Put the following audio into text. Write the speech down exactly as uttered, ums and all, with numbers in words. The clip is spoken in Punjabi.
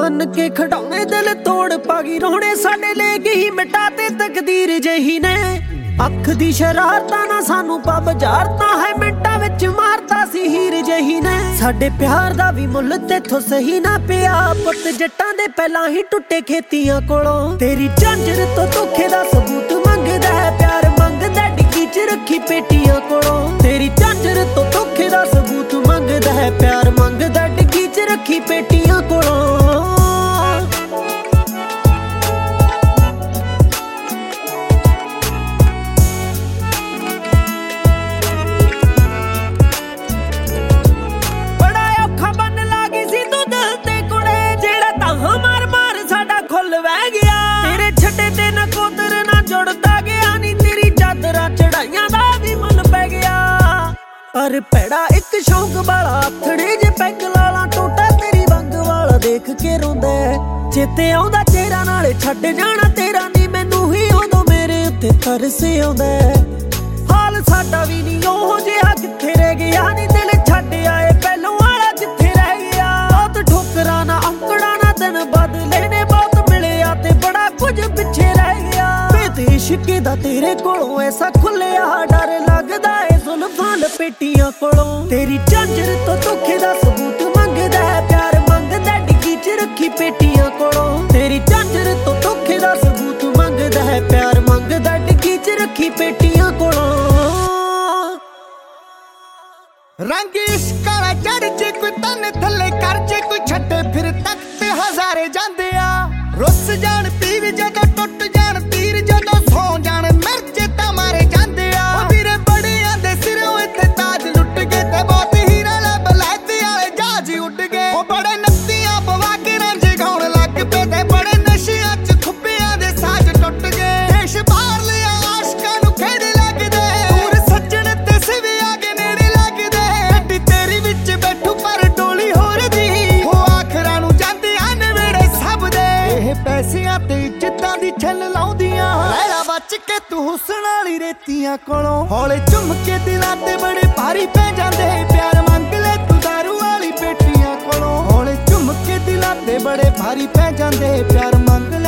ਮੰਨ ਕੇ ਖਡਾਉਣੇ ਦਿਲ ਤੋੜ ਪਾਗੀ ਰੋਣੇ ਸਾਡੇ ਲੈ ਗਈ ਮਿਟਾ ਤੇ ਤਕਦੀਰ ਜਹੀ ਨੇ। ਅੱਖ ਦੀ ਸ਼ਰਾਰਤਾਂ ਨਾ ਸਾਨੂੰ ਪੱਬ ਜਾਰਤਾ ਹੈ ਮਿੰਟਾਂ ਵਿੱਚ ਮਾਰਤਾ ਸੀ ਹੀਰ ਜਹੀ ਨੇ। ਸਾਡੇ ਪਿਆਰ ਦਾ ਵੀ ਮੁੱਲ ਤੇਥੋਂ ਸਹੀ ਨਾ ਪਿਆ ਪੁੱਤ ਜੱਟਾਂ ਦੇ ਪਹਿਲਾਂ ਹੀ ਟੁੱਟੇ ਖੇਤੀਆਂ ਕੋਲੋਂ। ਤੇਰੀ ਝਾਂਜਰ ਤੋਂ ਧੋਖੇ ਦਾ ਸਬੂਤ ਮੰਗਦਾ ਹੈ ਪਿਆਰ ਮੰਗਦਾ ਡਿੱਗੀ ਚ ਰੱਖੀ ਪੇਟੀਆਂ ਕੋਲੋਂ। ਤੇਰੀ ਝਾਂਜਰ ਤੋਂ ਧੋਖੇ ਦਾ ਸਬੂਤ ਮੰਗਦਾ ਹੈ ਪਿਆਰ ਮੰਗਦਾ ਡਿੱਗੀ ਚ ਰੱਖੀ ਪੇਟੀਆਂ ਕੋਲੋਂ। ਪਰ ਭੈੜਾ ਇੱਕ ਸ਼ੌਂਕ ਵਾਲਾ ਆਥੜੇ ਜੇ ਪੈਗ ਲਾਲਾ ਟੋਟਾ ਤੇਰੀ ਵੰਗ ਵਾਲਾ ਦੇਖ ਕੇ ਰੋਂਦਾ। ਚੇਤੇ ਆਉਂਦਾ ਚਿਹਰਾ ਨਾਲੇ ਛੱਡ ਜਾਣਾ ਤੇਰਾ ਨੀ ਮੈਨੂੰ ਹੀ ਉਦੋਂ ਮੇਰੇ ਉੱਤੇ ਤਰਸ ਆਉਂਦਾ। ਹਾਲ ਸਾਡਾ ਵੀ ਨੀ ਉਹ ਜਿਹਾ ਕਿੱਥੇ ਰਹਿ ਗਿਆ ਨੀ ਦਿਲ ਛੱਡ ਆਏ ਪਹਿਲੋਂ ਵਾਲਾ ਕਿੱਥੇ ਰਹਿ ਗਿਆ। ਬਹੁਤ ਠੋਕਰਾਂ ਨਾ ਔਂਕੜਾਂ ਨਾ ਦਿਨ ਬਦਲੇ ਨੇ ਬਹੁਤ ਮਿਲਿਆ ਤੇ ਬੜਾ ਕੁਝ ਪਿੱਛੇ ਰਹਿ ਗਿਆ। ਬੇਦਿਸ਼ਕੇ ਦਾ ਤੇਰੇ ਕੋਲੋਂ ਐਸਾ ਖੁੱਲਿਆ ਡਰ ਲੱਗਦਾ ਏ ਜ਼ੁਲਫਾਂ ਲਪੇਟੀਆਂ ਕੋਲੋਂ। ਤੇਰੀ ਝਾਂਜਰ ਤੋਂ ਧੋਖੇ ਦਾ ਸਬੂਤ ਮੰਗਦਾ ਹੈ ਪਿਆਰ ਮੰਗਦਾ ਡਿੱਗੀ ਚ ਰੱਖੀ ਪੇਟੀਆਂ ਕੋਲੋਂ। ਤੇਰੀ ਝਾਂਜਰ ਤੋਂ ਧੋਖੇ ਦਾ ਸਬੂਤ ਮੰਗਦਾ ਹੈ ਪਿਆਰ ਮੰਗਦਾ ਡਿੱਗੀ ਚ ਰੱਖੀ ਪੇਟੀਆਂ ਕੋਲੋਂ। ਰੰਗ ਇਸ਼ਕ ਵਾਲਾ ਚੜ ਜੇ ਕੋਈ ਤਨ ਥੱਲੇ ਕਰ ਜੇ ਕੋਈ ਛੱਡੇ ਫਿਰ ਤੱਕ ਤੇ ਹਜ਼ਾਰੇ ਜਾਂਦੇ ਆ। ਰੁੱਸ ਜਾਣ ਪੀਰ ਜਦੋਂ ਟੁੱਟ ਜਾਣ ਤੀਰ ਜਦੋਂ ਸੌ ਜਾਣ ਮਿਰਚ ਤਾਂ ਮਾਰੇ ਜਾਂਦੇ ਆ। ਉਹ ਵੀਰੇ ਬੜਿਆਂ ਦੇ ਸਿਰੋਂ ਇੱਥੇ ਤਾਜ ਲੁੱਟ ਗਏ ਤੇ ਬਹੁਤ ਹੀਰਾ ਲੱਭ ਲੈਦੇ ਵਾਲੇ ਜਹਾਜ਼ ਉੱਡ ਗਏ। ਉਹ ਬੜੇ ਨੱਤੀਆਂ ਪਵਾ ਕੇ ਰਾਂਝੇ ਗਾਉਣ ਲੱਗ ਪਏ ਤੇ ਬੜੇ ਨਸ਼ਿਆਂ ਚ ਖੁੱਬਿਆਂ ਦੇ ਸਾਜ਼ ਟੁੱਟ ਗਏ। ਦੇਸ਼ ਬਾਹਰ ਲਿਆ ਆਸ਼ਕਾਂ ਨੂੰ ਖੇਡ ਲੱਗਦੇ ਦੂਰ ਸੱਜਣ ਤੇ ਸਿਵੇ ਆ ਕੇ ਨੇੜੇ ਲੱਗਦੇ। ਗੱਡੀ ਤੇਰੀ ਵਿੱਚ ਬੈਠੂ ਪਰ ਡੋਲੀ ਹੋਰ ਦੀ ਉਹ ਆਖਰਾਂ ਨੂੰ ਜਾਂਦੇ ਹਨ ਵੇੜੇ ਸਭ ਦੇ। ਇਹ ਪੈਸਿਆਂ ਤੇ ਇੱਜ਼ਤਾਂ ਦੀ ਛੱਲ ਲਾਉਂਦੀਆਂ ਲੈਲਾ ਬਚ ਕੇ ਤੂੰ ਹੁਸਨ ਵਾਲੀ ਰੇਤੀਆਂ ਕੋਲੋਂ। ਹੌਲੇ ਝੁੰਮ ਕੇ ਦਿਲਾਂ ਤੇ ਬੜੇ ਭਾਰੀ ਪੈ ਜਾਂਦੇ ਪਿਆਰ ਮੰਗ ਲੈ ਤੂੰ ਦਾਰੂ ਵਾਲੀ ਪੇਟੀਆਂ ਕੋਲੋਂ। ਹੌਲੇ ਝੁੰਮ ਕੇ ਦਿਲਾਂ ਤੇ ਬੜੇ ਭਾਰੀ ਪੈ ਜਾਂਦੇ ਪਿਆਰ ਮੰਗ ਲੈ